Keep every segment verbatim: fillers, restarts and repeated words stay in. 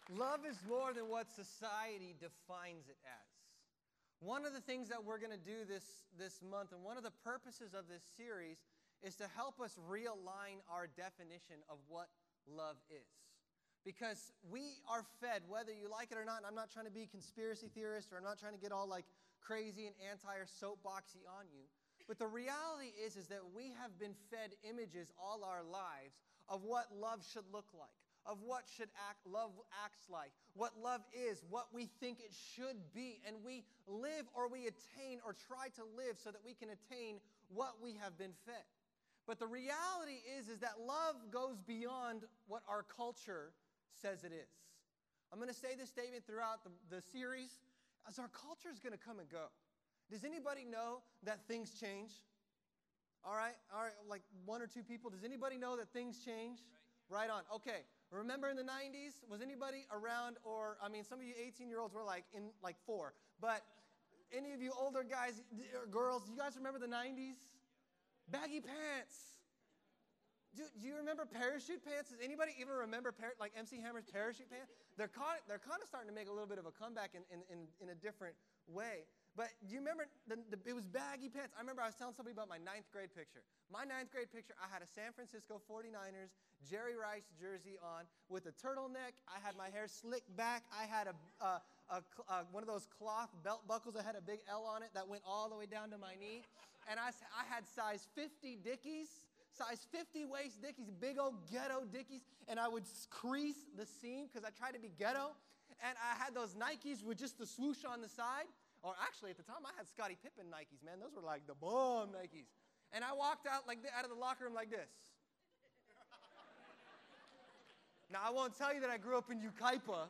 Love is more than what society defines it as. One of the things that we're going to do this, this month, and one of the purposes of this series, is to help us realign our definition of what love is. Because we are fed, whether you like it or not, and I'm not trying to be a conspiracy theorist, or I'm not trying to get all like crazy and anti or soapboxy on you, but the reality is, is that we have been fed images all our lives of what love should look like, of what should act, love acts like, what love is, what we think it should be, and we live or we attain or try to live so that we can attain what we have been fed. But the reality is, is that love goes beyond what our culture says it is. I'm going to say this statement throughout the, the series, as our culture is going to come and go. Does anybody know that things change? All right, all right, like one or two people. Does anybody know that things change? Right, right on. Okay. Remember in the nineties, was anybody around, or, I mean, some of you eighteen-year-olds were like in like four, but any of you older guys or girls, you guys remember the nineties? Baggy pants. Do, do you remember parachute pants? Does anybody even remember par- like M C Hammer's parachute pants? They're kind, they're kind of starting to make a little bit of a comeback in, in, in, in a different way. But do you remember, the, the, it was baggy pants. I remember I was telling somebody about my ninth grade picture. My ninth grade picture, I had a San Francisco forty-niners Jerry Rice jersey on with a turtleneck. I had my hair slicked back. I had a, uh, a, uh, one of those cloth belt buckles that had a big L on it that went all the way down to my knee. And I, I had size fifty Dickies, size fifty waist Dickies, big old ghetto Dickies. And I would crease the seam because I tried to be ghetto. And I had those Nikes with just the swoosh on the side. Or actually, at the time, I had Scottie Pippen Nikes, man. Those were like the bomb Nikes. And I walked out like out of the locker room like this. Now, I won't tell you that I grew up in Yucaipa,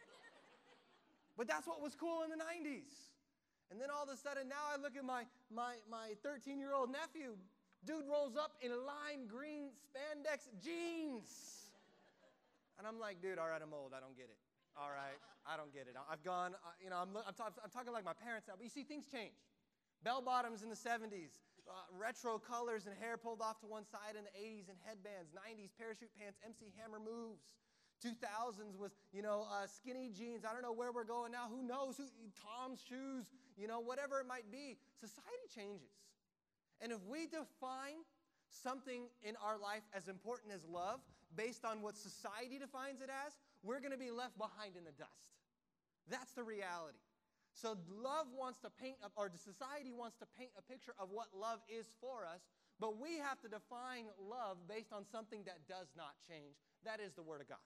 but that's what was cool in the nineties. And then all of a sudden, now I look at my my my thirteen-year-old nephew. Dude rolls up in lime green spandex jeans. And I'm like, dude, all right, I'm old. I don't get it. All right, I don't get it. I've gone, you know, I'm, I'm, talk, I'm talking like my parents now, but you see, things change. Bell bottoms in the seventies, uh, retro colors and hair pulled off to one side in the eighties, and headbands, nineties, parachute pants, M C Hammer moves. two thousands was, you know, uh, skinny jeans. I don't know where we're going now. Who knows? Who, Tom's shoes, you know, whatever it might be. Society changes. And if we define something in our life as important as love based on what society defines it as, we're going to be left behind in the dust. That's the reality. So love wants to paint, or society wants to paint a picture of what love is for us, but we have to define love based on something that does not change. That is the Word of God.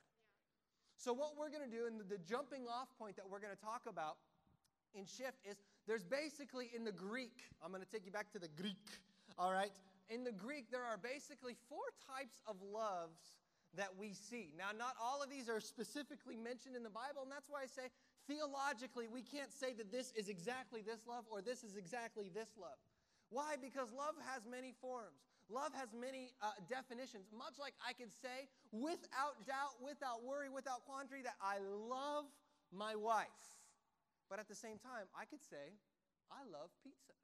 So what we're going to do, and the jumping off point that we're going to talk about in Shift is, there's basically in the Greek, I'm going to take you back to the Greek, all right? In the Greek, there are basically four types of loves that we see. Now, not all of these are specifically mentioned in the Bible, and that's why I say, theologically, we can't say that this is exactly this love or this is exactly this love. Why? Because love has many forms. Love has many uh, definitions. Much like I could say, without doubt, without worry, without quandary, that I love my wife. But at the same time, I could say, I love pizza.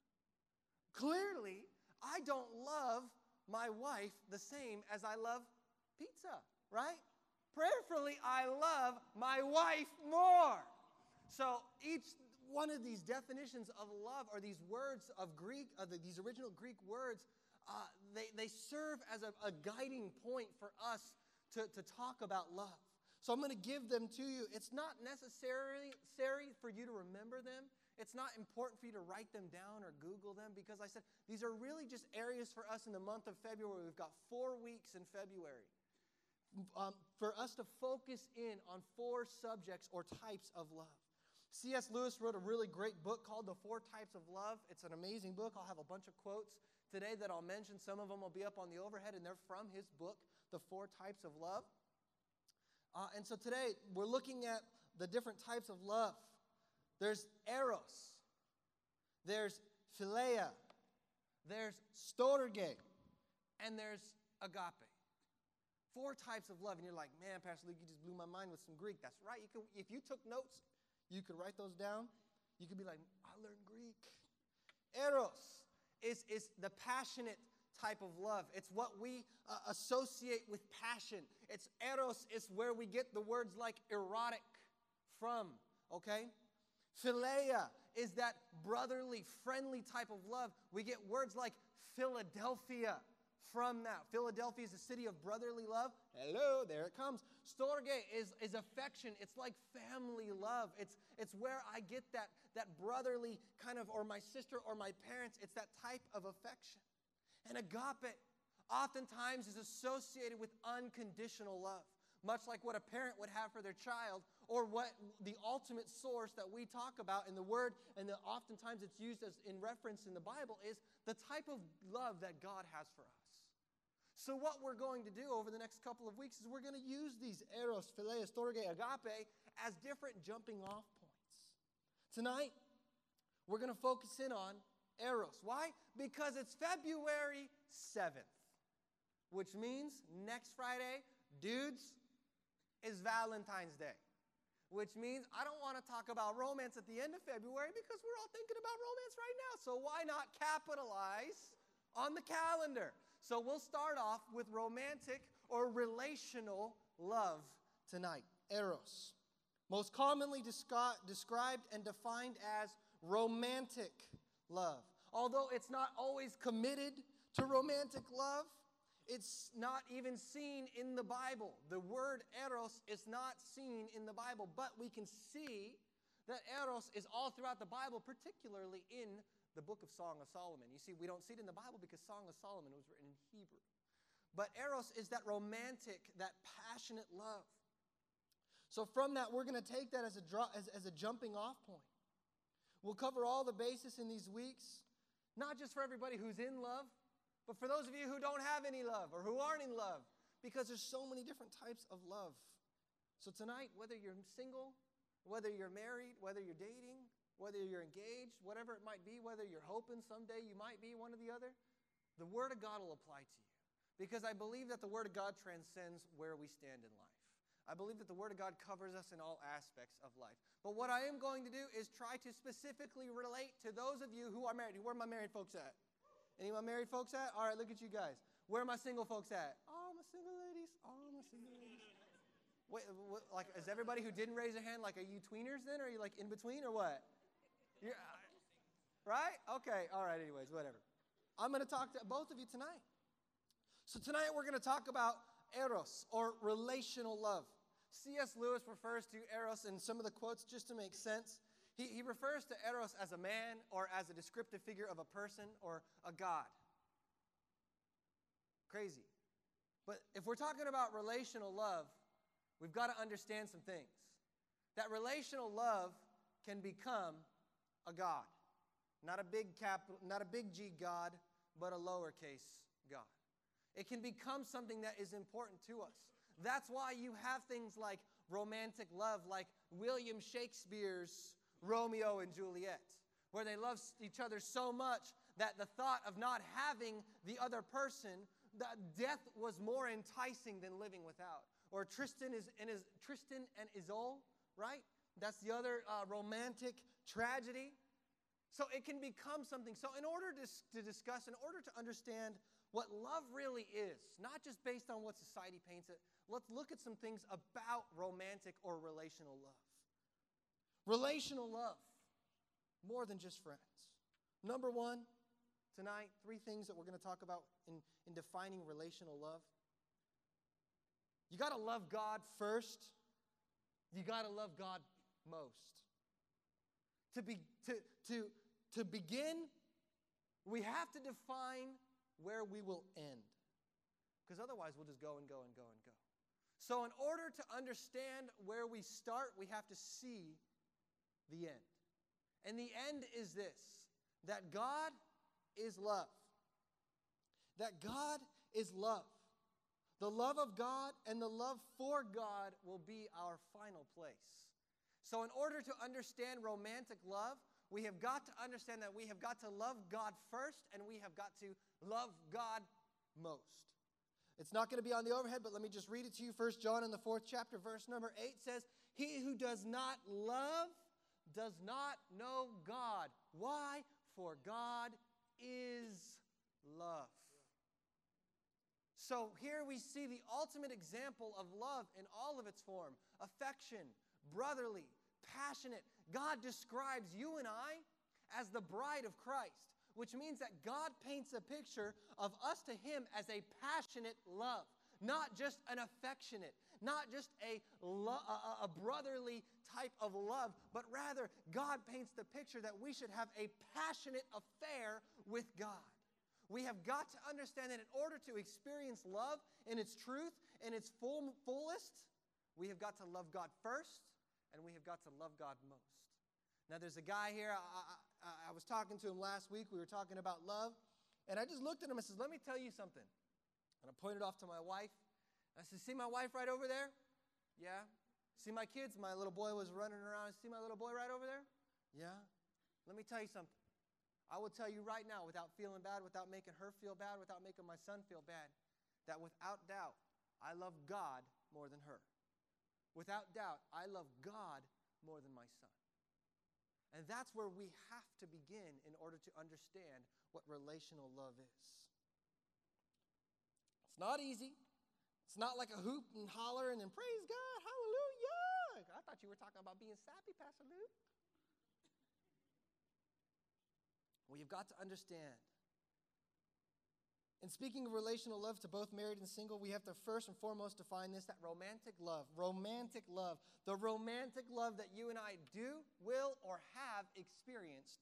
Clearly, I don't love my wife the same as I love pizza, right? Prayerfully, I love my wife more. So each one of these definitions of love, or these words of Greek, uh, the, these original Greek words, uh, they, they serve as a, a guiding point for us to, to talk about love. So I'm going to give them to you. It's not necessarily necessary for you to remember them. It's not important for you to write them down or Google them, because I said these are really just areas for us in the month of February. We've got four weeks in February um, for us to focus in on four subjects or types of love. C S Lewis wrote a really great book called The Four Types of Love. It's an amazing book. I'll have a bunch of quotes today that I'll mention. Some of them will be up on the overhead, and they're from his book, The Four Types of Love. Uh, and so today, we're looking at the different types of love. There's eros. There's philia. There's storge. And there's agape. Four types of love. And you're like, man, Pastor Luke, you just blew my mind with some Greek. That's right. You can, if you took notes, you could write those down. You could be like, I learned Greek. Eros is, is the passionate type of love. It's what we uh, associate with passion. It's eros is where we get the words like erotic from, okay? Philia is that brotherly, friendly type of love. We get words like Philadelphia from that. Philadelphia is a city of brotherly love. Hello, there it comes. Storge is, is affection. It's like family love. It's, it's where I get that, that brotherly kind of, or my sister or my parents. It's that type of affection. And agape oftentimes is associated with unconditional love, much like what a parent would have for their child, or what the ultimate source that we talk about in the Word, and that oftentimes it's used as in reference in the Bible, is the type of love that God has for us. So what we're going to do over the next couple of weeks is we're going to use these eros, philia, storge, agape as different jumping off points. Tonight, we're going to focus in on eros. Why? Because it's February seventh, which means next Friday, dudes, is Valentine's Day. Which means I don't want to talk about romance at the end of February because we're all thinking about romance right now. So why not capitalize on the calendar? So we'll start off with romantic or relational love tonight. Eros. Most commonly descri- described and defined as romantic love. Although it's not always committed to romantic love, it's not even seen in the Bible. The word eros is not seen in the Bible, but we can see that eros is all throughout the Bible, particularly in the book of Song of Solomon. You see, we don't see it in the Bible because Song of Solomon was written in Hebrew. But eros is that romantic, that passionate love. So from that, we're going to take that as a, draw, as, as a jumping off point. We'll cover all the bases in these weeks, not just for everybody who's in love, but for those of you who don't have any love or who aren't in love, because there's so many different types of love. So tonight, whether you're single, whether you're married, whether you're dating, whether you're engaged, whatever it might be, whether you're hoping someday you might be one or the other, the Word of God will apply to you. Because I believe that the Word of God transcends where we stand in life. I believe that the Word of God covers us in all aspects of life. But what I am going to do is try to specifically relate to those of you who are married. Where are my married folks at? Any of my married folks at? All right, look at you guys. Where are my single folks at? Oh, my single ladies. Oh, my single ladies. Wait, what, like, is everybody who didn't raise a hand, like, are you tweeners then? Or are you, like, in between or what? You're, right? Okay, all right, anyways, whatever. I'm going to talk to both of you tonight. So tonight we're going to talk about eros, or relational love. C S Lewis refers to eros in some of the quotes just to make sense. He, he refers to eros as a man or as a descriptive figure of a person or a god. Crazy. But if we're talking about relational love, we've got to understand some things. That relational love can become a god. Not a big capital, not a big G God, but a lowercase God. It can become something that is important to us. That's why you have things like romantic love, like William Shakespeare's Romeo and Juliet, where they love each other so much that the thought of not having the other person, that death was more enticing than living without. Or Tristan is and is Tristan and Isolde, right? That's the other uh, romantic tragedy. So it can become something. So in order to, to discuss, in order to understand what love really is, not just based on what society paints it, let's look at some things about romantic or relational love. Relational love, more than just friends. Number one, tonight, three things that we're going to talk about in, in defining relational love. You got to love God first. You got to love God most. To, be, to, to, to begin, we have to define where we will end. Because otherwise we'll just go and go and go and go. So in order to understand where we start, we have to see the end. And the end is this, that God is love. That God is love. The love of God and the love for God will be our final place. So in order to understand romantic love, we have got to understand that we have got to love God first and we have got to love God most. It's not going to be on the overhead, but let me just read it to you. First John in the fourth chapter, verse number eight says, "He who does not love does not know God." Why? For God is love. So here we see the ultimate example of love in all of its form. Affection, brotherly, passionate. God describes you and I as the bride of Christ, which means that God paints a picture of us to Him as a passionate love, not just an affectionate, not just a, lo- a, a brotherly type of love, but rather God paints the picture that we should have a passionate affair with God. We have got to understand that in order to experience love in its truth, in its full, fullest, we have got to love God first, and we have got to love God most. Now, there's a guy here, I, I, I was talking to him last week, we were talking about love, and I just looked at him and says, let me tell you something. And I pointed off to my wife. I said, see my wife right over there? Yeah. See my kids? My little boy was running around. See my little boy right over there? Yeah. Let me tell you something. I will tell you right now, without feeling bad, without making her feel bad, without making my son feel bad, that without doubt, I love God more than her. Without doubt, I love God more than my son. And that's where we have to begin in order to understand what relational love is. It's not easy. It's not like a hoop and holler and then praise God, hallelujah. I thought you were talking about being sappy, Pastor Luke. Well, you've got to understand. In speaking of relational love to both married and single, we have to first and foremost define this, that romantic love, romantic love, the romantic love that you and I do, will, or have experienced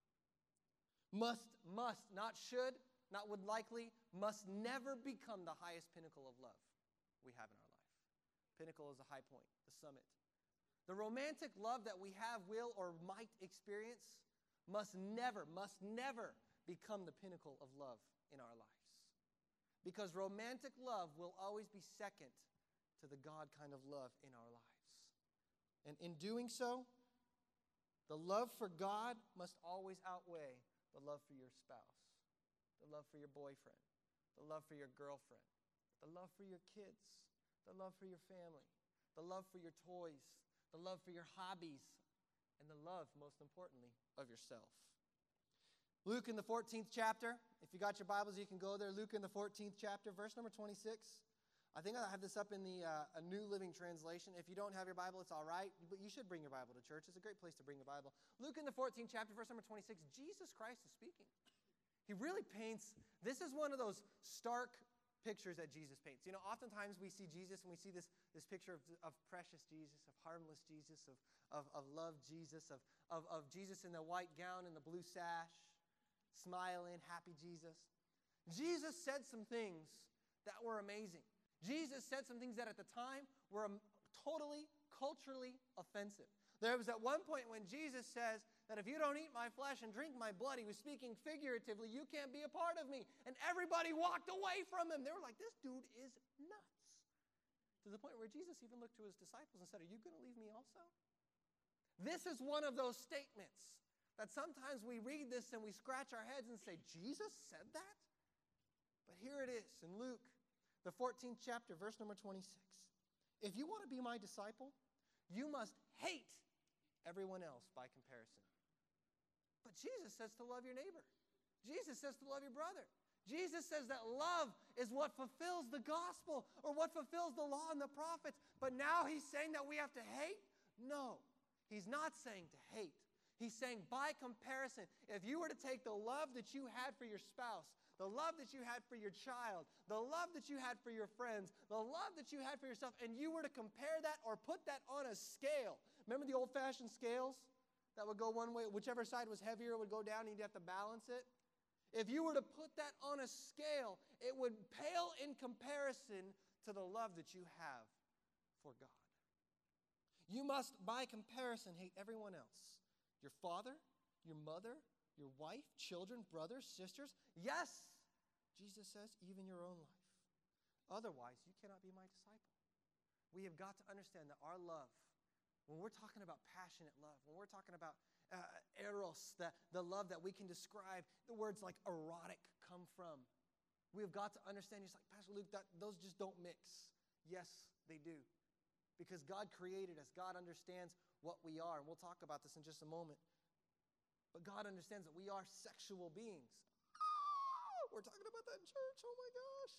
must, must, not should, not would likely, must never become the highest pinnacle of love we have in our life. Pinnacle is the high point, the summit. The romantic love that we have, will, or might experience must never, must never become the pinnacle of love in our lives. Because romantic love will always be second to the God kind of love in our lives. And in doing so, the love for God must always outweigh the love for your spouse, the love for your boyfriend, the love for your girlfriend, the love for your kids, the love for your family, the love for your toys, the love for your hobbies, and the love, most importantly, of yourself. Luke in the fourteenth chapter, if you got your Bibles, you can go there. Luke in the fourteenth chapter, verse number twenty-six. I think I have this up in the uh, a New Living Translation. If you don't have your Bible, it's all right, but you should bring your Bible to church. It's a great place to bring your Bible. Luke in the fourteenth chapter, verse number twenty-six, Jesus Christ is speaking. He really paints, this is one of those stark pictures that Jesus paints. You know, oftentimes we see Jesus and we see this, this picture of, of precious Jesus, of harmless Jesus, of, of, of love Jesus, of, of, of Jesus in the white gown and the blue sash, smiling, happy Jesus. Jesus said some things that were amazing. Jesus said some things that at the time were um, totally, culturally offensive. There was at one point when Jesus says that if you don't eat my flesh and drink my blood, he was speaking figuratively, you can't be a part of me. And everybody walked away from him. They were like, this dude is nuts. To the point where Jesus even looked to his disciples and said, are you going to leave me also? This is one of those statements that sometimes we read this and we scratch our heads and say, Jesus said that? But here it is in Luke, the fourteenth chapter, verse number twenty-six. If you want to be my disciple, you must hate everyone else by comparison. But Jesus says to love your neighbor. Jesus says to love your brother. Jesus says that love is what fulfills the gospel or what fulfills the law and the prophets. But now he's saying that we have to hate? No, he's not saying to hate. He's saying by comparison, if you were to take the love that you had for your spouse, the love that you had for your child, the love that you had for your friends, the love that you had for yourself, and you were to compare that or put that on a scale. Remember the old-fashioned scales that would go one way? Whichever side was heavier would go down and you'd have to balance it. If you were to put that on a scale, it would pale in comparison to the love that you have for God. You must, by comparison, hate everyone else. Your father, your mother, your wife, children, brothers, sisters. Yes, Jesus says, even your own life. Otherwise, you cannot be my disciple. We have got to understand that our love, when we're talking about passionate love, when we're talking about uh, eros, the, the love that we can describe, the words like erotic come from. We have got to understand, just like Pastor Luke, that those just don't mix. Yes, they do. Because God created us. God understands what we are. And we'll talk about this in just a moment. But God understands that we are sexual beings. Oh, we're talking about that in church. Oh my gosh.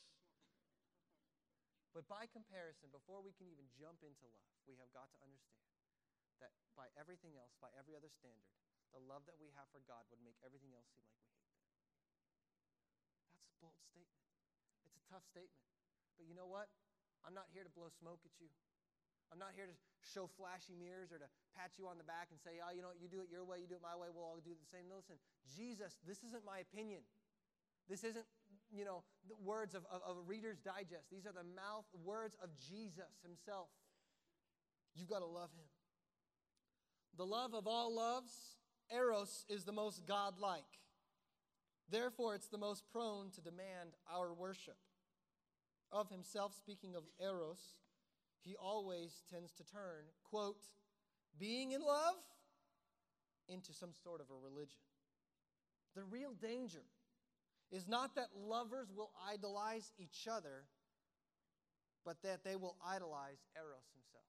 But by comparison, before we can even jump into love, we have got to understand that by everything else, by every other standard, the love that we have for God would make everything else seem like we hate them. That's a bold statement. It's a tough statement. But you know what? I'm not here to blow smoke at you. I'm not here to show flashy mirrors or to pat you on the back and say, oh, you know what, you do it your way, you do it my way, we'll all do it the same. No, listen, Jesus, this isn't my opinion. This isn't, you know, the words of, of, of a Reader's Digest. These are the mouth words of Jesus himself. You've got to love him. The love of all loves, eros, is the most godlike. Therefore, it's the most prone to demand our worship. Of himself, speaking of eros, he always tends to turn, quote, being in love into some sort of a religion. The real danger is not that lovers will idolize each other, but that they will idolize Eros himself.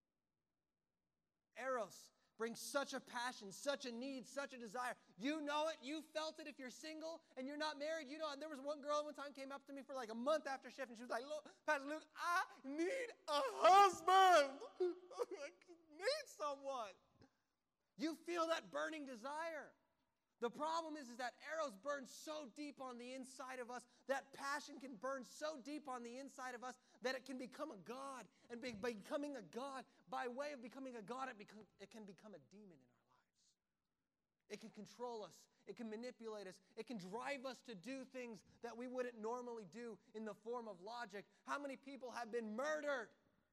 Eros brings such a passion, such a need, such a desire. You know it. You felt it if you're single and you're not married. You know, there was one girl one time came up to me for like a month after shift, and she was like, look, Pastor Luke, I need a husband. I need someone. You feel that burning desire. The problem is, is that Eros burns so deep on the inside of us, that passion can burn so deep on the inside of us that it can become a god. And be, becoming a god, by way of becoming a god, it, become, it can become a demon in our lives. It can control us. It can manipulate us. It can drive us to do things that we wouldn't normally do in the form of logic. How many people have been murdered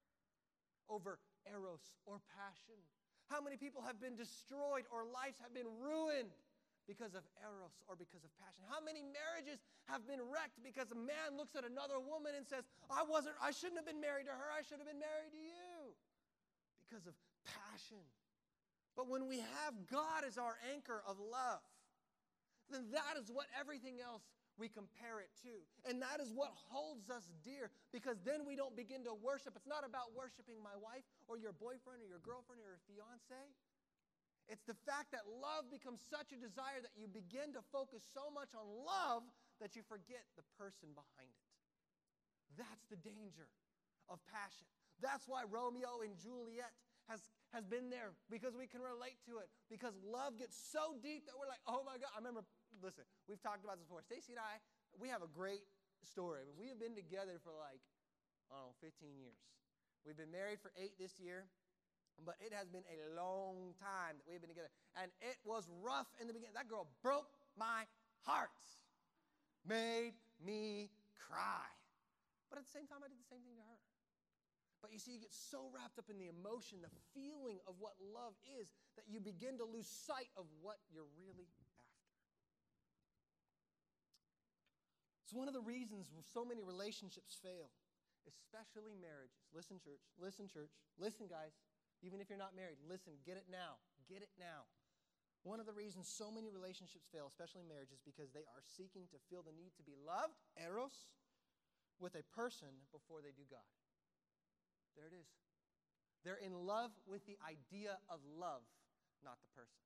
over Eros or passion? How many people have been destroyed or lives have been ruined because of Eros or because of passion? How many marriages have been wrecked because a man looks at another woman and says, I wasn't, I shouldn't have been married to her, I should have been married to you. Because of passion. But when we have God as our anchor of love, then that is what everything else we compare it to. And that is what holds us dear, because then we don't begin to worship. It's not about worshiping my wife or your boyfriend or your girlfriend or your fiance. It's the fact that love becomes such a desire that you begin to focus so much on love that you forget the person behind it. That's the danger of passion. That's why Romeo and Juliet has, has been there, because we can relate to it. Because love gets so deep that we're like, oh my God. I remember, listen, we've talked about this before. Stacy and I, we have a great story. We have been together for like, I don't know, fifteen years. We've been married for eight this year. But it has been a long time that we've been together. And it was rough in the beginning. That girl broke my heart. Made me cry. But at the same time, I did the same thing to her. But you see, you get so wrapped up in the emotion, the feeling of what love is, that you begin to lose sight of what you're really after. It's one of the reasons so many relationships fail, especially marriages. Listen, church. Listen, church. Listen, guys. Even if you're not married, listen, get it now. Get it now. One of the reasons so many relationships fail, especially marriages, because they are seeking to feel the need to be loved, eros, with a person before they do God. There it is. They're in love with the idea of love, not the person.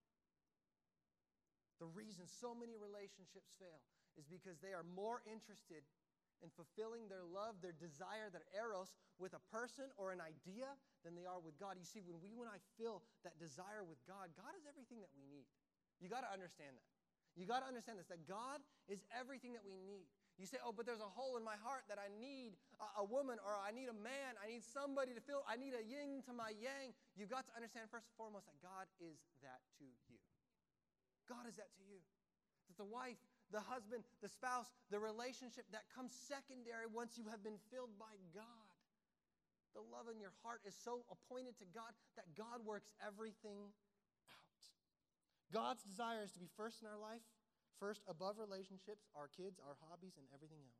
The reason so many relationships fail is because they are more interested in fulfilling their love, their desire, their eros with a person or an idea than they are with God. You see, when we, when I feel that desire with God, God is everything that we need. You got to understand that. You got to understand this, that God is everything that we need. You say, oh, but there's a hole in my heart that I need a, a woman, or I need a man, I need somebody to fill, I need a yin to my yang. You've got to understand first and foremost that God is that to you. God is that to you. That the wife, the husband, the spouse, the relationship that comes secondary once you have been filled by God. The love in your heart is so appointed to God that God works everything out. God's desire is to be first in our life, first above relationships, our kids, our hobbies, and everything else.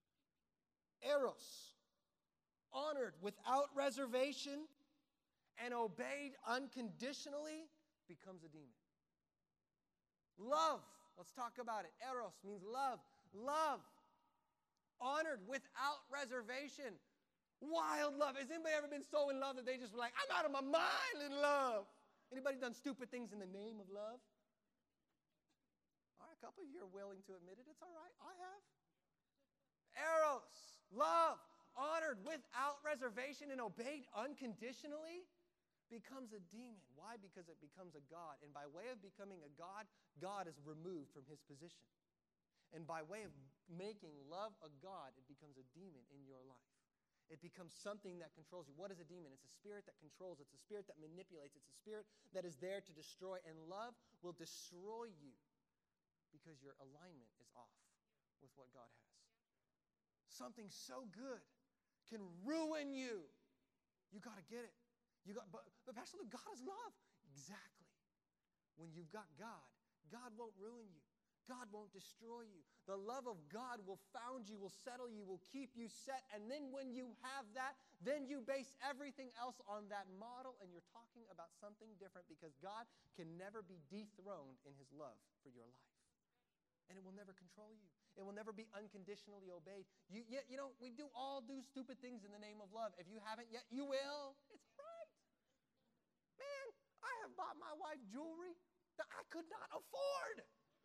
Eros, honored without reservation and obeyed unconditionally, becomes a demon. Love, let's talk about it. Eros means love. Love, honored without reservation. Wild love. Has anybody ever been so in love that they just were like, I'm out of my mind in love? Anybody done stupid things in the name of love? All right, a couple of you are willing to admit it. It's all right. I have. Eros, love, honored without reservation and obeyed unconditionally, becomes a demon. Why? Because it becomes a god. And by way of becoming a god, God is removed from his position. And by way of making love a god, it becomes a demon in your life. It becomes something that controls you. What is a demon? It's a spirit that controls. It's a spirit that manipulates. It's a spirit that is there to destroy. And love will destroy you because your alignment is off with what God has. Something so good can ruin you. You got to get it. You got, but, but Pastor Luke, God is love. Exactly. When you've got God, God won't ruin you. God won't destroy you. The love of God will found you, will settle you, will keep you set. And then when you have that, then you base everything else on that model, and you're talking about something different because God can never be dethroned in his love for your life. And it will never control you. It will never be unconditionally obeyed. You, you, you know, we do all do stupid things in the name of love. If you haven't yet, you will. It's right. Man, I have bought my wife jewelry that I could not afford.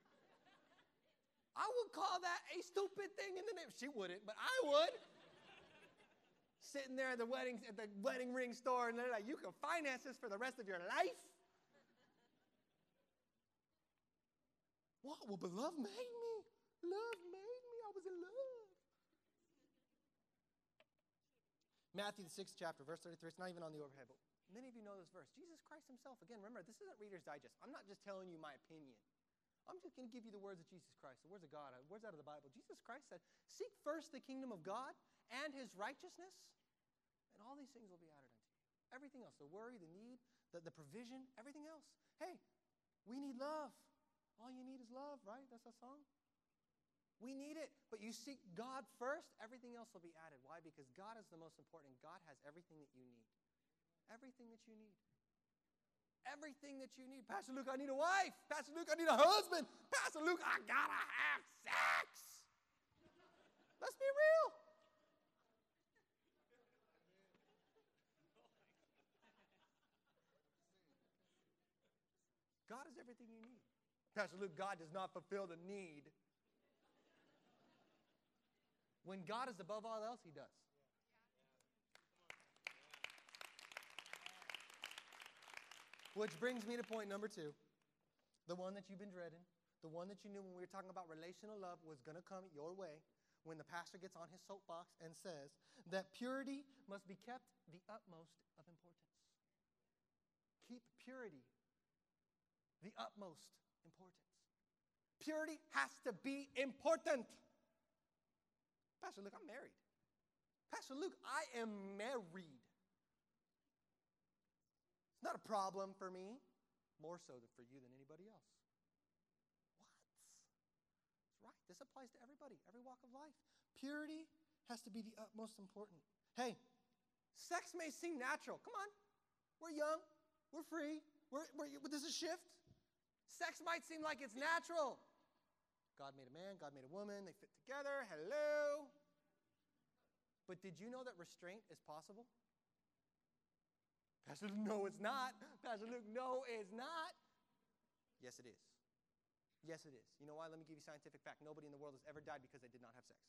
I would call that a stupid thing in the name. She wouldn't, but I would. Sitting there at the wedding at the wedding ring store, and they're like, "You can finance this for the rest of your life." What? Well, but love made me. Love made me. I was in love. Matthew, the sixth chapter, verse thirty-three. It's not even on the overhead, but many of you know this verse. Jesus Christ himself. Again, remember, this isn't Reader's Digest. I'm not just telling you my opinion. I'm just going to give you the words of Jesus Christ, the words of God, the words out of the Bible. Jesus Christ said, seek first the kingdom of God and his righteousness, and all these things will be added unto you. Everything else, the worry, the need, the, the provision, everything else. Hey, we need love. All you need is love, right? That's a song. We need it, but you seek God first, everything else will be added. Why? Because God is the most important. God has everything that you need. Everything that you need. Everything that you need. Pastor Luke, I need a wife. Pastor Luke, I need a husband. Pastor Luke, I gotta have sex. Let's be real. God is everything you need. Pastor Luke, God does not fulfill the need. When God is above all else, he does. Which brings me to point number two, the one that you've been dreading, the one that you knew when we were talking about relational love was going to come your way when the pastor gets on his soapbox and says that purity must be kept the utmost of importance. Keep purity the utmost importance. Purity has to be important. Pastor Luke, I'm married. Pastor Luke, I am married. It's not a problem for me, more so than for you than anybody else. What? That's right. This applies to everybody, every walk of life. Purity has to be the utmost important. Hey, sex may seem natural. Come on. We're young. We're free. We're, we're, this is a shift. Sex might seem like it's natural. God made a man. God made a woman. They fit together. Hello. But did you know that restraint is possible? Pastor Luke, no, it's not. Pastor Luke, no, it's not. Yes, it is. Yes, it is. You know why? Let me give you a scientific fact. Nobody in the world has ever died because they did not have sex.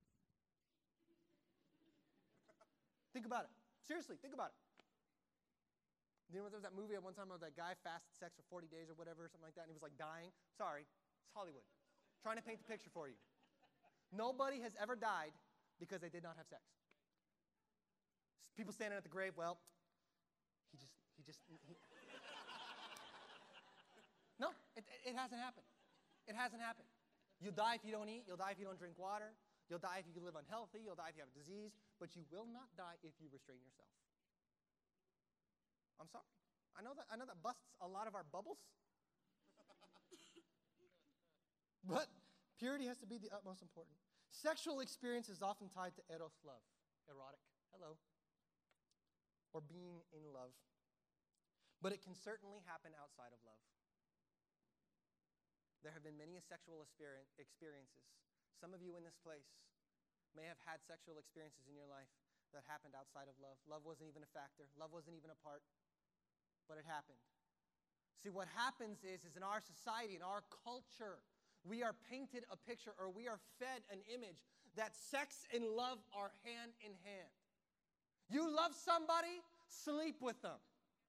Think about it. Seriously, think about it. You know, there was that movie at one time of that guy fasted sex for forty days or whatever, something like that, and he was like dying. Sorry, it's Hollywood. Trying to paint the picture for you. Nobody has ever died because they did not have sex. People standing at the grave, well, He just, he just, he. No, it, it hasn't happened. It hasn't happened. You'll die if you don't eat. You'll die if you don't drink water. You'll die if you live unhealthy. You'll die if you have a disease. But you will not die if you restrain yourself. I'm sorry. I know that, I know that busts a lot of our bubbles. But purity has to be the utmost important. Sexual experience is often tied to eros love, erotic. Hello. Or being in love. But it can certainly happen outside of love. There have been many sexual experiences. Some of you in this place may have had sexual experiences in your life that happened outside of love. Love wasn't even a factor. Love wasn't even a part. But it happened. See, what happens is, is in our society, in our culture, we are painted a picture, or we are fed an image that sex and love are hand in hand. You love somebody, sleep with them.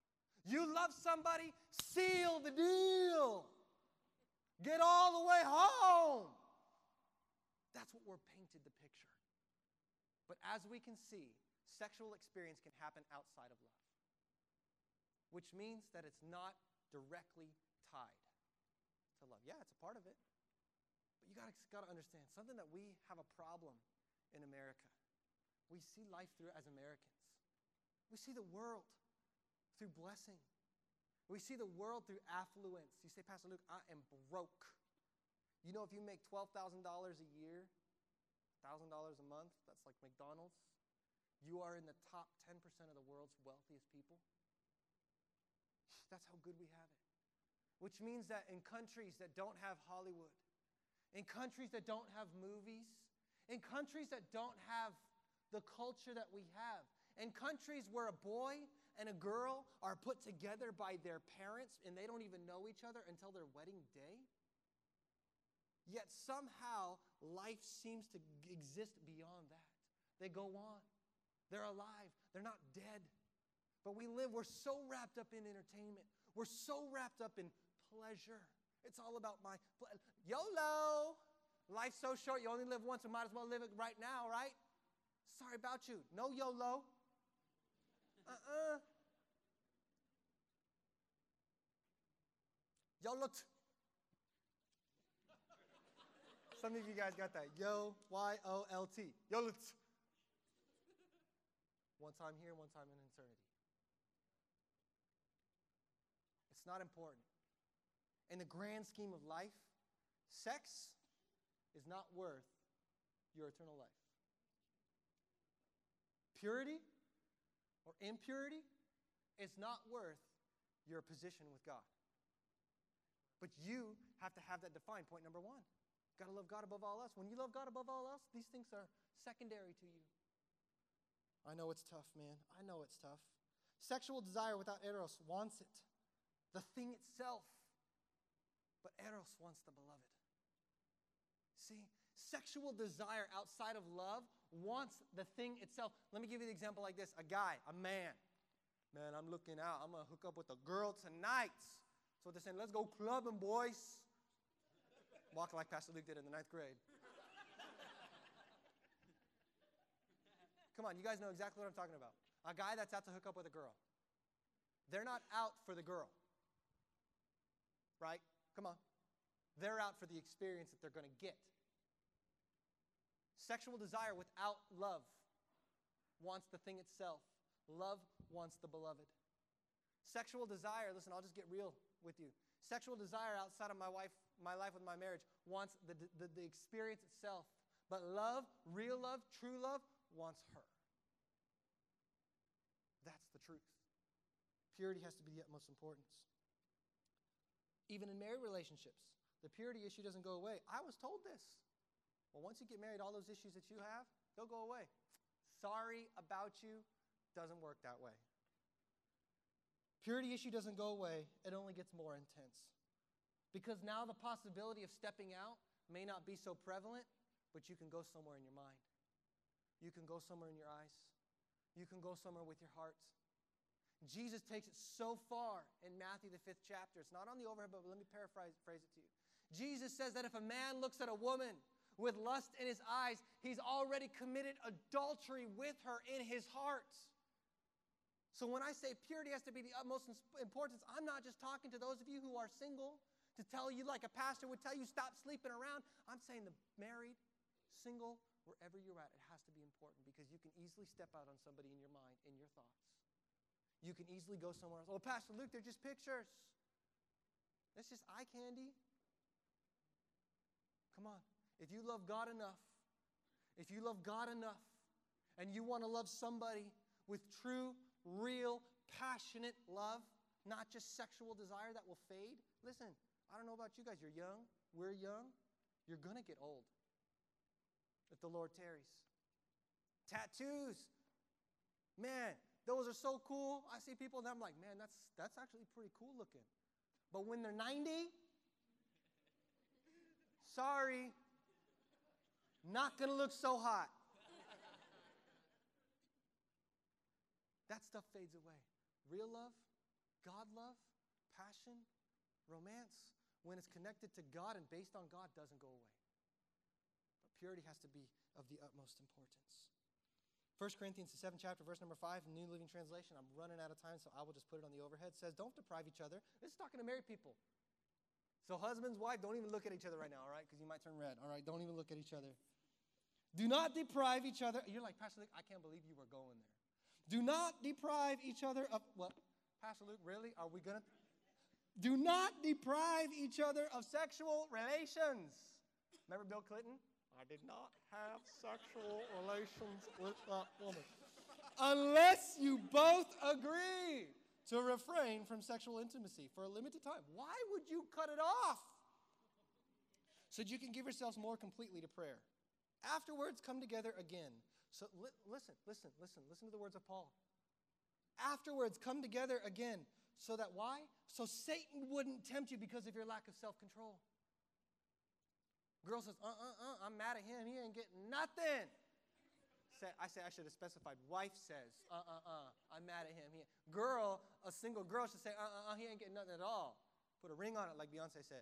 You love somebody, seal the deal. Get all the way home. That's what we're painted the picture. But as we can see, sexual experience can happen outside of love, which means that it's not directly tied to love. Yeah, it's a part of it. But you gotta, gotta understand something that we have a problem in America. We see life through as Americans. We see the world through blessing. We see the world through affluence. You say, Pastor Luke, I am broke. You know, if you make twelve thousand dollars a year, one thousand dollars a month, that's like McDonald's, you are in the top ten percent of the world's wealthiest people. That's how good we have it. Which means that in countries that don't have Hollywood, in countries that don't have movies, in countries that don't have the culture that we have, in countries where a boy and a girl are put together by their parents and they don't even know each other until their wedding day, yet somehow life seems to exist beyond that. They go on. They're alive. They're not dead. But we live, we're so wrapped up in entertainment. We're so wrapped up in pleasure. It's all about my ple- YOLO. Life's so short, you only live once, and might as well live it right now, right? Sorry about you. No YOLO. Uh-uh. YOLO. T- Some of you guys got that. Yo, Y O L T. YOLO. T- One time here, one time in eternity. It's not important. In the grand scheme of life, sex is not worth your eternal life. Purity or impurity is not worth your position with God. But you have to have that defined. Point number one. Got to love God above all else. When you love God above all else, these things are secondary to you. I know it's tough, man. I know it's tough. Sexual desire without eros wants it, the thing itself. But eros wants the beloved. See, sexual desire outside of love wants the thing itself. Let me give you the example like this. A guy, a man. Man, I'm looking out. I'm going to hook up with a girl tonight. So they're saying, let's go clubbing, boys. Walk like Pastor Luke did in the ninth grade. Come on, you guys know exactly what I'm talking about. A guy that's out to hook up with a girl. They're not out for the girl. Right? Come on. They're out for the experience that they're going to get. Sexual desire without love wants the thing itself. Love wants the beloved. Sexual desire, listen, I'll just get real with you. Sexual desire outside of my wife, my life with my marriage wants the, the, the experience itself. But love, real love, true love, wants her. That's the truth. Purity has to be the utmost importance. Even in married relationships, the purity issue doesn't go away. I was told this. Well, once you get married, all those issues that you have, they'll go away. Sorry about you, doesn't work that way. Purity issue doesn't go away. It only gets more intense. Because now the possibility of stepping out may not be so prevalent, but you can go somewhere in your mind. You can go somewhere in your eyes. You can go somewhere with your heart. Jesus takes it so far in Matthew, the fifth chapter. It's not on the overhead, but let me paraphrase phrase it to you. Jesus says that if a man looks at a woman with lust in his eyes, he's already committed adultery with her in his heart. So when I say purity has to be the utmost importance, I'm not just talking to those of you who are single to tell you like a pastor would tell you, stop sleeping around. I'm saying the married, single, wherever you're at, it has to be important because you can easily step out on somebody in your mind, in your thoughts. You can easily go somewhere else. Oh, Pastor Luke, they're just pictures. It's just eye candy. Come on. If you love God enough, if you love God enough, and you want to love somebody with true, real, passionate love, not just sexual desire that will fade. Listen, I don't know about you guys. You're young. We're young. You're going to get old if the Lord tarries. Tattoos. Man, those are so cool. I see people and I'm like, man, that's that's actually pretty cool looking. But when they're ninety, sorry, not going to look so hot. That stuff fades away. Real love, God love, passion, romance, when it's connected to God and based on God, doesn't go away. But purity has to be of the utmost importance. First Corinthians, the seventh chapter, verse number five, New Living Translation. I'm running out of time, so I will just put it on the overhead. It says, don't deprive each other. This is talking to married people. So husbands, wife, don't even look at each other right now, all right? Because you might turn red, all right? Don't even look at each other. Do not deprive each other. You're like, Pastor Luke, I can't believe you were going there. Do not deprive each other of, what? Pastor Luke, really? Are we going to? Do not deprive each other of sexual relations. Remember Bill Clinton? I did not have sexual relations with that woman. Unless you both agree to refrain from sexual intimacy for a limited time. Why would you cut it off? So that you can give yourselves more completely to prayer. Afterwards, come together again. So li- listen, listen, listen. Listen to the words of Paul. Afterwards, come together again. So that why? So Satan wouldn't tempt you because of your lack of self-control. Girl says, uh-uh-uh, I'm mad at him. He ain't getting nothing. I say I should have specified. Wife says, uh-uh-uh, I'm mad at him. He, girl, a single girl should say, uh-uh-uh, he ain't getting nothing at all. Put a ring on it like Beyonce said.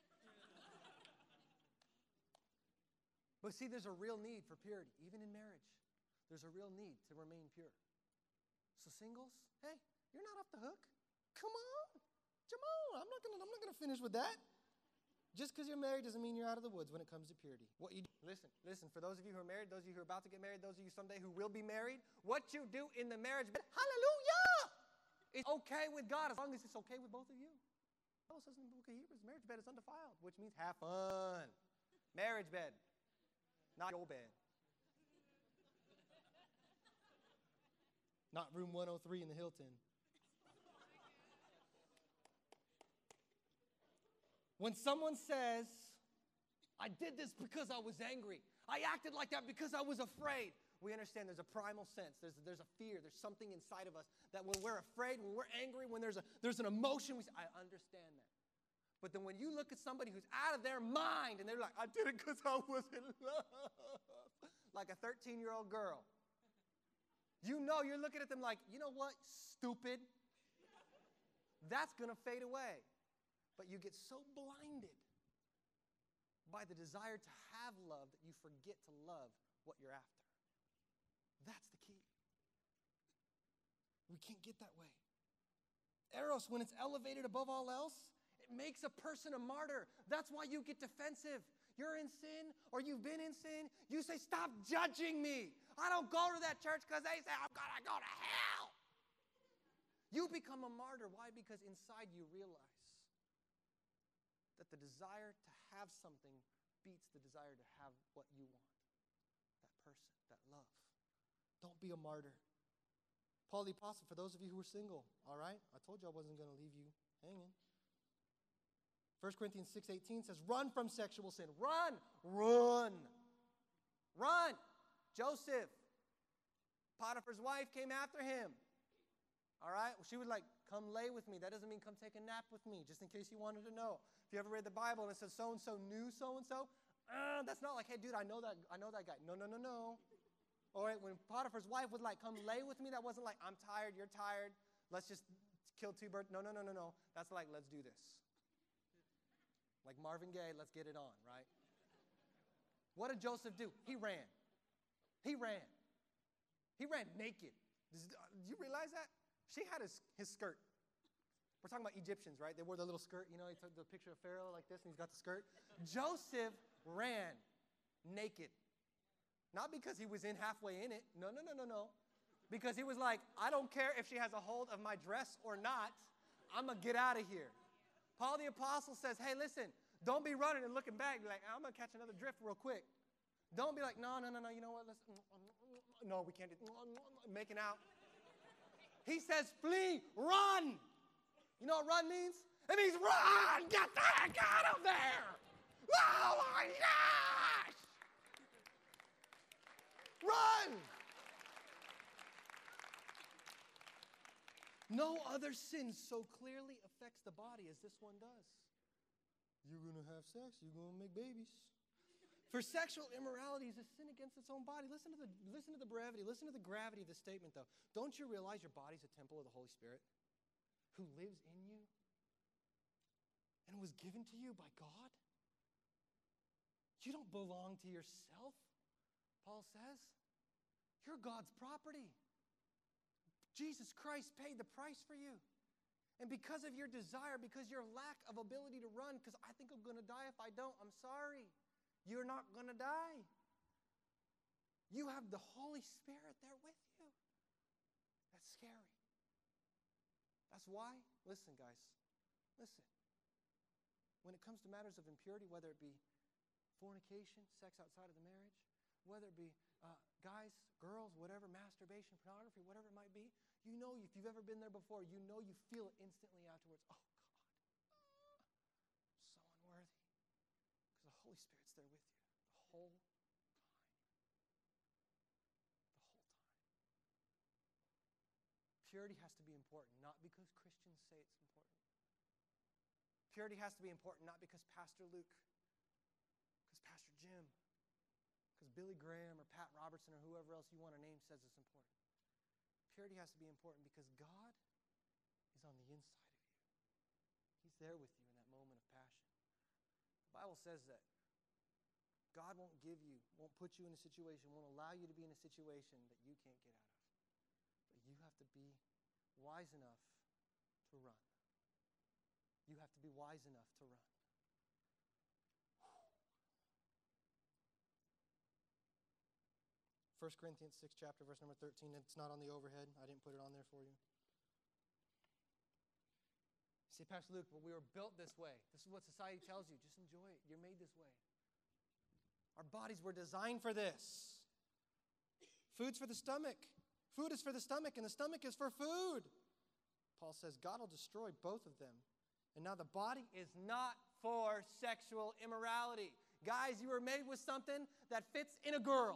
But see, there's a real need for purity, even in marriage. There's a real need to remain pure. So singles, hey, you're not off the hook. Come on, come on. I'm not gonna, I'm not gonna finish with that. Just because you're married doesn't mean you're out of the woods when it comes to purity. What you do, listen, listen, for those of you who are married, those of you who are about to get married, those of you someday who will be married, what you do in the marriage bed, hallelujah! It's okay with God as long as it's okay with both of you. The Bible says in the book of Hebrews, marriage bed is undefiled, which means have fun. Marriage bed, not your bed. Not room one oh three in the Hilton. When someone says, I did this because I was angry. I acted like that because I was afraid. We understand there's a primal sense. There's, there's a fear. There's something inside of us that when we're afraid, when we're angry, when there's, a, there's an emotion, we say, I understand that. But then when you look at somebody who's out of their mind and they're like, I did it because I was in love, like a thirteen-year-old girl, you know you're looking at them like, you know what, stupid. That's going to fade away. But you get so blinded by the desire to have love that you forget to love what you're after. That's the key. We can't get that way. Eros, when it's elevated above all else, it makes a person a martyr. That's why you get defensive. You're in sin or you've been in sin. You say, stop judging me. I don't go to that church because they say I'm going to go to hell. You become a martyr. Why? Because inside you realize that the desire to have something beats the desire to have what you want. That person, that love. Don't be a martyr. Paul the Apostle, for those of you who are single, all right? I told you I wasn't going to leave you hanging. First Corinthians six eighteen says, run from sexual sin. Run! Run! Run! Joseph, Potiphar's wife came after him. All right? Well, she was like, come lay with me. That doesn't mean come take a nap with me, just in case you wanted to know. If you ever read the Bible and it says so-and-so knew so-and-so, uh, that's not like, hey, dude, I know that I know that guy. No, no, no, no. All right, when Potiphar's wife would like, come lay with me, that wasn't like, I'm tired, you're tired, let's just kill two birds. No, no, no, no, no. That's like, let's do this. Like Marvin Gaye, let's get it on, right? What did Joseph do? He ran. He ran. He ran naked. Did you realize that? She had his, his skirt. We're talking about Egyptians, right? They wore the little skirt. You know, he took the picture of Pharaoh like this, and he's got the skirt. Joseph ran naked. Not because he was in halfway in it. No, no, no, no, no. Because he was like, I don't care if she has a hold of my dress or not. I'm going to get out of here. Paul the Apostle says, hey, listen, don't be running and looking back. Be like, I'm going to catch another drift real quick. Don't be like, no, no, no, no, you know what? Let's, no, we can't do making out. He says, flee, run. You know what run means? It means run, get the heck out of there. Oh my gosh. Run. No other sin so clearly affects the body as this one does. You're going to have sex, you're going to make babies. For sexual immorality is a sin against its own body. Listen to the, listen to the brevity. Listen to the gravity of the statement, though. Don't you realize your body's a temple of the Holy Spirit? who lives in you and was given to you by God. You don't belong to yourself, Paul says. You're God's property. Jesus Christ paid the price for you. And because of your desire, because your lack of ability to run, because I think I'm going to die if I don't, I'm sorry. You're not going to die. You have the Holy Spirit there with you. That's scary. That's why, listen, guys, listen. When it comes to matters of impurity, whether it be fornication, sex outside of the marriage, whether it be uh, guys, girls, whatever, masturbation, pornography, whatever it might be, you know, if you've ever been there before, you know you feel it instantly afterwards. Oh, God, I'm so unworthy. Because the Holy Spirit's there with you the whole time. The whole time. Purity has to be important, not because Christians say it's important. Purity has to be important, not because Pastor Luke, because Pastor Jim, because Billy Graham or Pat Robertson or whoever else you want to name says it's important. Purity has to be important because God is on the inside of you. He's there with you in that moment of passion. The Bible says that God won't give you, won't put you in a situation, won't allow you to be in a situation that you can't get out of. But you have to be wise enough to run. You have to be wise enough to run. First Corinthians six, chapter, verse number thirteen. It's not on the overhead. I didn't put it on there for you. See, Pastor Luke, well, we were built this way. This is what society tells you. Just enjoy it. You're made this way. Our bodies were designed for this. Food's for the stomach. Food is for the stomach, and the stomach is for food. Paul says God will destroy both of them. And now the body is not for sexual immorality. Guys, you were made with something that fits in a girl.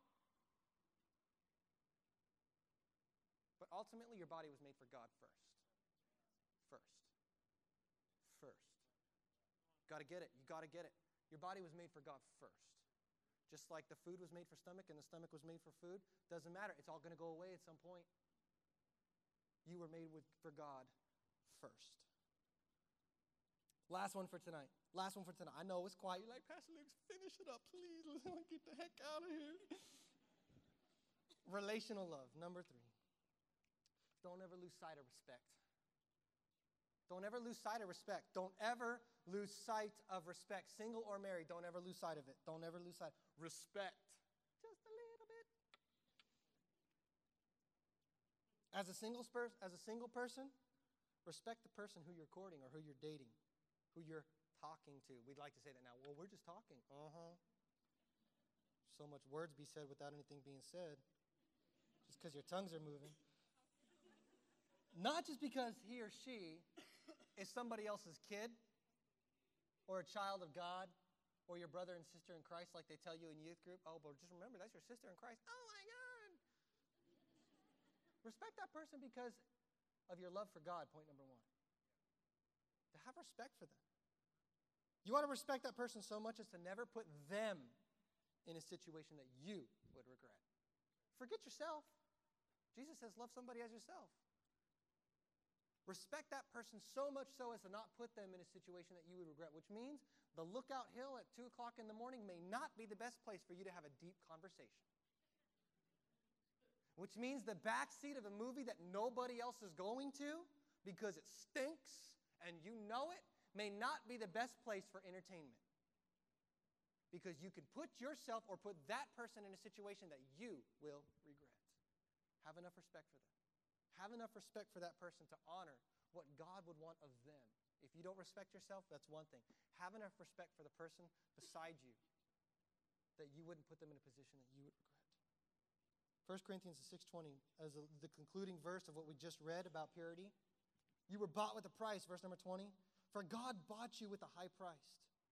But ultimately, your body was made for God first. First. First. Got to get it. You got to get it. Your body was made for God first. Just like the food was made for stomach and the stomach was made for food, doesn't matter. It's all going to go away at some point. You were made with, for God first. Last one for tonight. Last one for tonight. I know it's quiet. You're like, Pastor Luke, finish it up, please. Let's get the heck out of here. Relational love, number three. Don't ever lose sight of respect. Don't ever lose sight of respect. Don't ever lose sight of respect. Single or married, don't ever lose sight of it. Don't ever lose sight. Respect. Just a little bit. As a single, spur- as a single person, respect the person who you're courting or who you're dating, who you're talking to. We'd like to say that now. Well, we're just talking. Uh-huh. So much words be said without anything being said. Just because your tongues are moving. Not just because he or she is somebody else's kid or a child of God or your brother and sister in Christ like they tell you in youth group. Oh, but just remember, that's your sister in Christ. Oh, my God. Respect that person because of your love for God, point number one. To have respect for them. You want to respect that person so much as to never put them in a situation that you would regret. Forget yourself. Jesus says, love somebody as yourself. Respect that person so much so as to not put them in a situation that you would regret, which means the Lookout Hill at two o'clock in the morning may not be the best place for you to have a deep conversation. Which means the back seat of a movie that nobody else is going to because it stinks and you know it may not be the best place for entertainment. Because you can put yourself or put that person in a situation that you will regret. Have enough respect for them. Have enough respect for that person to honor what God would want of them. If you don't respect yourself, that's one thing. Have enough respect for the person beside you that you wouldn't put them in a position that you would regret. First Corinthians six twenty, as a, the concluding verse of what we just read about purity. You were bought with a price, verse number twenty. For God bought you with a high price.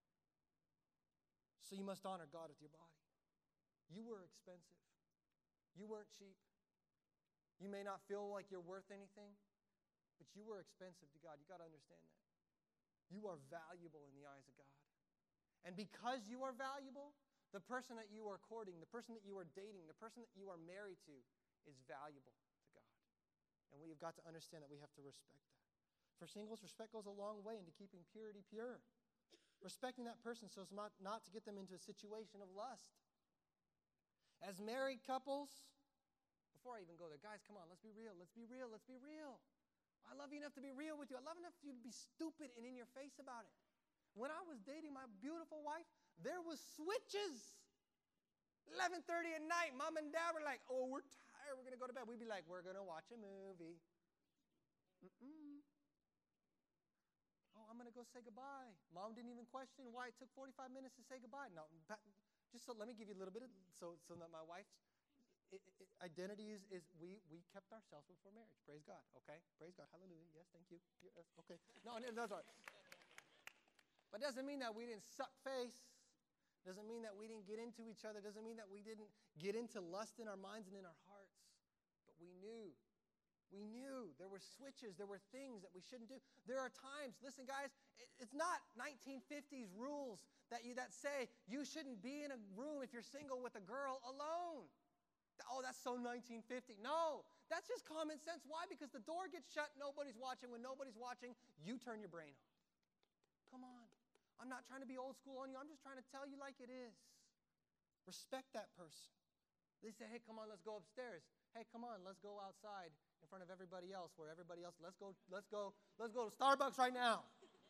So you must honor God with your body. You were expensive. You weren't cheap. You may not feel like you're worth anything, but you were expensive to God. You got to understand that. You are valuable in the eyes of God. And because you are valuable, the person that you are courting, the person that you are dating, the person that you are married to is valuable to God. And we have got to understand that we have to respect that. For singles, respect goes a long way into keeping purity pure. Respecting that person so as not, not to get them into a situation of lust. As married couples, before I even go there, guys, come on, let's be real, let's be real, let's be real. I love you enough to be real with you. I love enough for you to be stupid and in your face about it. When I was dating my beautiful wife, there was switches. eleven thirty at night, mom and dad were like, oh, we're tired, we're going to go to bed. We'd be like, we're going to watch a movie. Mm-mm. Oh, I'm going to go say goodbye. Mom didn't even question why it took forty-five minutes to say goodbye. No, just so let me give you a little bit of, so, so that my wife's it, it, identity is, is we, we kept ourselves before marriage. Praise God, okay? Praise God, hallelujah. Yes, thank you. Yes, okay. No, no, that's all right. But it doesn't mean that we didn't suck face. Doesn't mean that we didn't get into each other. Doesn't mean that we didn't get into lust in our minds and in our hearts. But we knew. We knew there were switches. There were things that we shouldn't do. There are times, listen guys, it's not nineteen fifties rules that you that say you shouldn't be in a room if you're single with a girl alone. Oh, that's so nineteen fifty. No, that's just common sense. Why? Because the door gets shut, nobody's watching. When nobody's watching, you turn your brain off. Come on. I'm not trying to be old school on you. I'm just trying to tell you like it is. Respect that person. They say, hey, come on, let's go upstairs. Hey, come on, let's go outside in front of everybody else, where everybody else, let's go, let's go, let's go to Starbucks right now.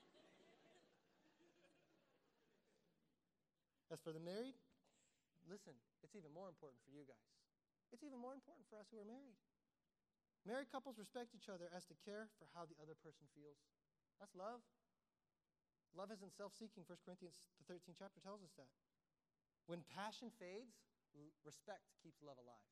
As for the married, listen, it's even more important for you guys. It's even more important for us who are married. Married couples respect each other as to care for how the other person feels. That's love. Love isn't self-seeking. First Corinthians, the thirteenth chapter tells us that. When passion fades, respect keeps love alive.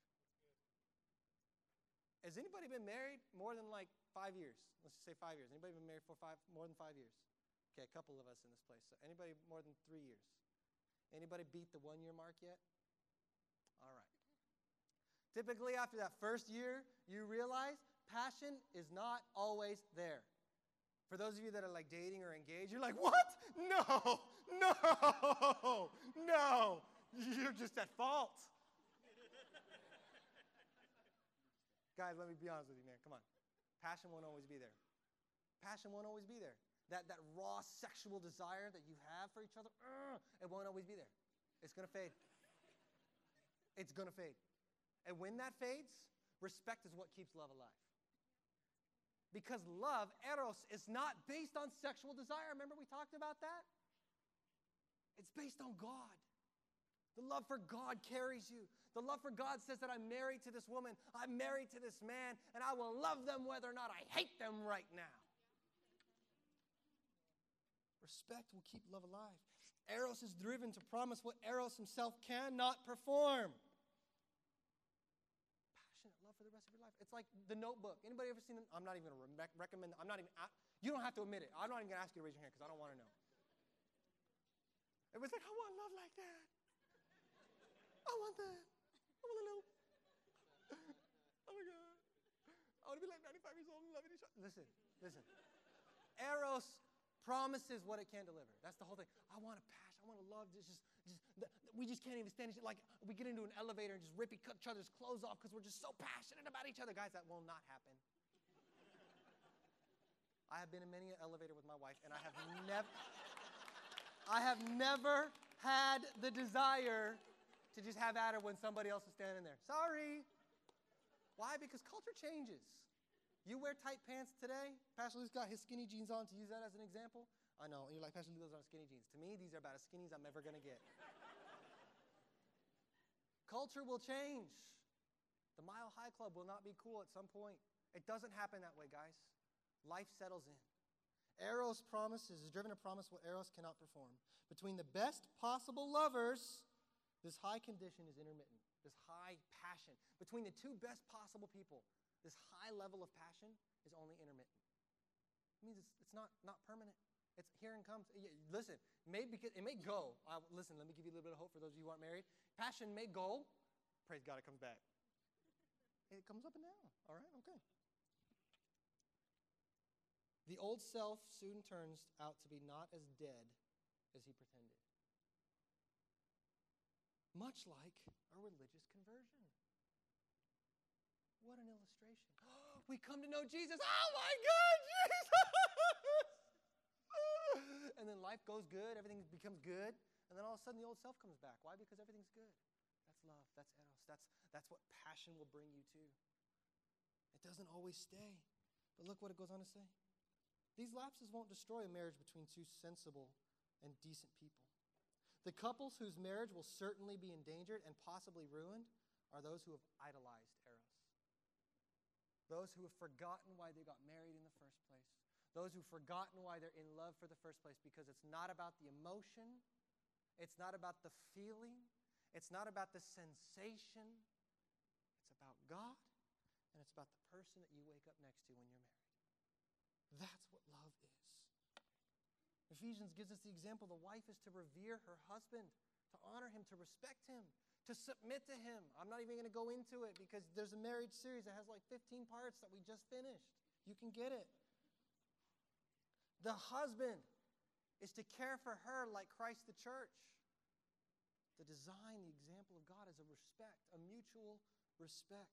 Has anybody been married more than like five years? Let's just say five years. Anybody been married for five, more than five years? Okay, a couple of us in this place. So anybody more than three years? Anybody beat the one-year mark yet? All right. Typically, after that first year, you realize passion is not always there. For those of you that are like dating or engaged, you're like, what? No, no, no. You're just at fault. Guys, let me be honest with you, man. Come on. Passion won't always be there. Passion won't always be there. That, that raw sexual desire that you have for each other, uh, it won't always be there. It's going to fade. It's going to fade. And when that fades, respect is what keeps love alive. Because love, eros, is not based on sexual desire. Remember we talked about that? It's based on God. The love for God carries you. The love for God says that I'm married to this woman, I'm married to this man, and I will love them whether or not I hate them right now. Respect will keep love alive. Eros is driven to promise what Eros himself cannot perform. Love for the rest of your life. It's like The Notebook. Anybody ever seen it? I'm not even going to re- recommend I'm not even, you don't have to admit it. I'm not even going to ask you to raise your hand because I don't want to know. It was like, I want love like that. I want that. I want to know. Oh my God. I want to be like ninety-five years old and loving each other. Listen, listen. Eros promises what it can deliver. That's the whole thing. I want a passion. I want to love. Just, just, just, we just can't even stand it. Like we get into an elevator and just rip each other's clothes off because we're just so passionate about each other. Guys, that will not happen. I have been in many an elevator with my wife, and I have never, I have never had the desire to just have at her when somebody else is standing there. Sorry. Why? Because culture changes. You wear tight pants today. Pastor Lou's got his skinny jeans on, to use that as an example. I know, and you're like, Pastor Lou goes on skinny jeans. To me, these are about as skinny as I'm ever going to get. Culture will change. The Mile High Club will not be cool at some point. It doesn't happen that way, guys. Life settles in. Eros promises, is driven to promise what Eros cannot perform. Between the best possible lovers, this high condition is intermittent. This high passion. Between the two best possible people, this high level of passion is only intermittent. It means it's, it's not, not permanent. It's here and comes. Listen, maybe it may go. Uh, listen, let me give you a little bit of hope for those of you who aren't married. Passion may go. Praise God, it comes back. It comes up and down. All right, okay. The old self soon turns out to be not as dead as he pretended. Much like a religious conversion. What an illustration. we come to know Jesus. Oh my God, Jesus! And then life goes good, everything becomes good, and then all of a sudden the old self comes back. Why? Because everything's good. That's love, that's eros, that's, that's what passion will bring you to. It doesn't always stay. But look what it goes on to say. These lapses won't destroy a marriage between two sensible and decent people. The couples whose marriage will certainly be endangered and possibly ruined are those who have idolized eros. Those who have forgotten why they got married in the first place. Those who've forgotten why they're in love for the first place, because it's not about the emotion. It's not about the feeling. It's not about the sensation. It's about God, and it's about the person that you wake up next to when you're married. That's what love is. Ephesians gives us the example. The wife is to revere her husband, to honor him, to respect him, to submit to him. I'm not even going to go into it because there's a marriage series that has like fifteen parts that we just finished. You can get it. The husband is to care for her like Christ the church. The design, the example of God is a respect, a mutual respect.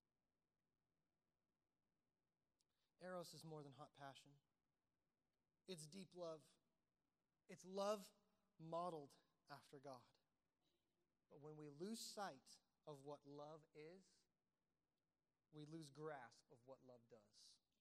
Eros is more than hot passion. It's deep love. It's love modeled after God. But when we lose sight of what love is, we lose grasp of what love does.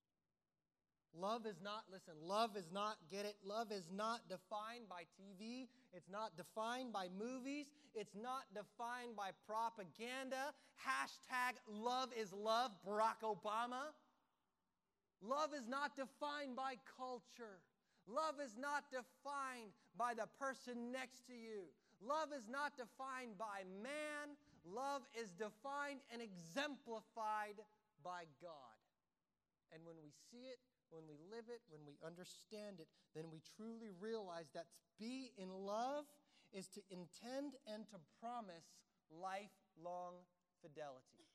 Love is not, listen, love is not, get it? Love is not defined by T V. It's not defined by movies. It's not defined by propaganda. Hashtag love is love, Barack Obama. Love is not defined by culture. Love is not defined by the person next to you. Love is not defined by man. Love is defined and exemplified by God. And when we see it, when we live it, when we understand it, then we truly realize that to be in love is to intend and to promise lifelong fidelity.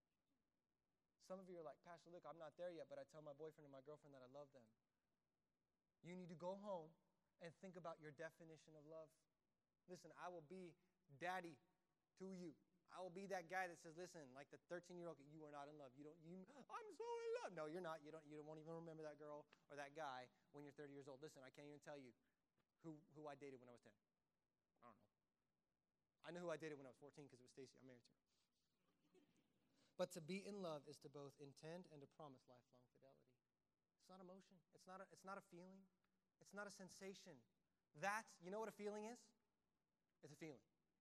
Some of you are like, Pastor Luke, I'm not there yet, but I tell my boyfriend and my girlfriend that I love them. You need to go home and think about your definition of love. Listen, I will be daddy to you. I will be that guy that says, listen, like the thirteen-year-old, you are not in love. You don't, you, I'm so in love. No, you're not. You don't, you won't even remember that girl or that guy when you're thirty years old. Listen, I can't even tell you who, who I dated when I was ten. I don't know. I know who I dated when I was fourteen because it was Stacy. I'm married to her. But to be in love is to both intend and to promise lifelong fidelity. It's not emotion. It's not a, it's not a feeling. It's not a sensation. That's, you know what a feeling is? It's a feeling.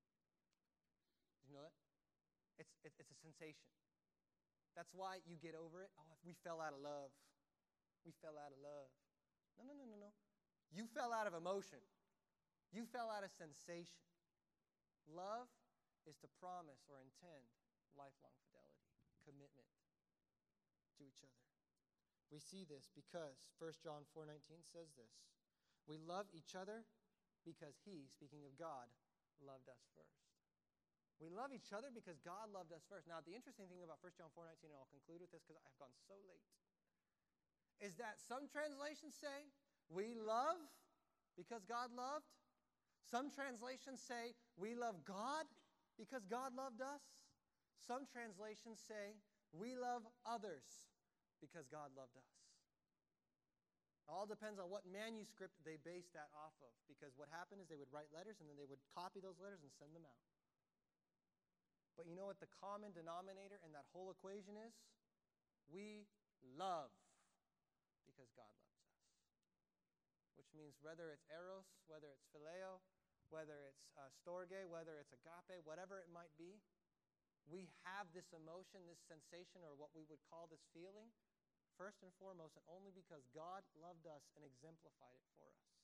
Did you know that? It's, it, it's a sensation. That's why you get over it. Oh, we fell out of love. We fell out of love. No, no, no, no, no. You fell out of emotion. You fell out of sensation. Love is to promise or intend lifelong fidelity, commitment to each other. We see this because First John four nineteen says this. We love each other because he, speaking of God, loved us first. We love each other because God loved us first. Now, the interesting thing about First John four nineteen, and I'll conclude with this because I've gone so late, is that some translations say we love because God loved. Some translations say we love God because God loved us. Some translations say we love others because God loved us. It all depends on what manuscript they base that off of, because what happened is they would write letters and then they would copy those letters and send them out. But you know what the common denominator in that whole equation is? We love because God loves us. Which means whether it's eros, whether it's phileo, whether it's uh, storge, whether it's agape, whatever it might be, we have this emotion, this sensation, or what we would call this feeling, first and foremost, and only because God loved us and exemplified it for us.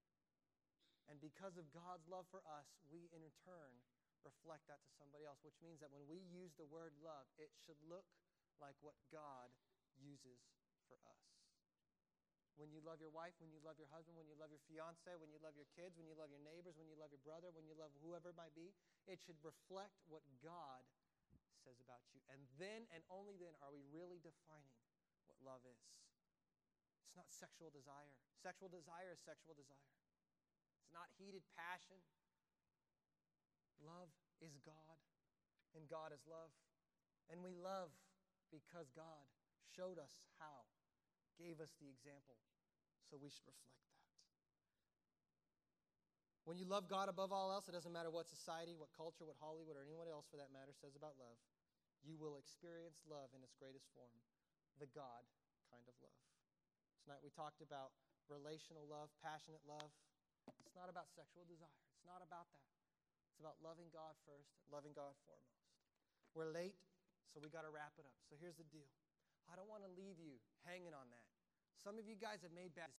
And because of God's love for us, we in turn reflect that to somebody else, which means that when we use the word love, it should look like what God uses for us. When you love your wife, when you love your husband, when you love your fiance, when you love your kids, when you love your neighbors, when you love your brother, when you love whoever it might be, it should reflect what God says about you. And then and only then are we really defining what love is. It's not sexual desire. Sexual desire is sexual desire. It's not heated passion. Love is God, and God is love. And we love because God showed us how, gave us the example, so we should reflect that. When you love God above all else, it doesn't matter what society, what culture, what Hollywood, or anyone else for that matter says about love, you will experience love in its greatest form, the God kind of love. Tonight we talked about relational love, passionate love. It's not about sexual desire. It's not about that. It's about loving God first, loving God foremost. We're late, so we got to wrap it up. So here's the deal. I don't want to leave you hanging on that. Some of you guys have made bad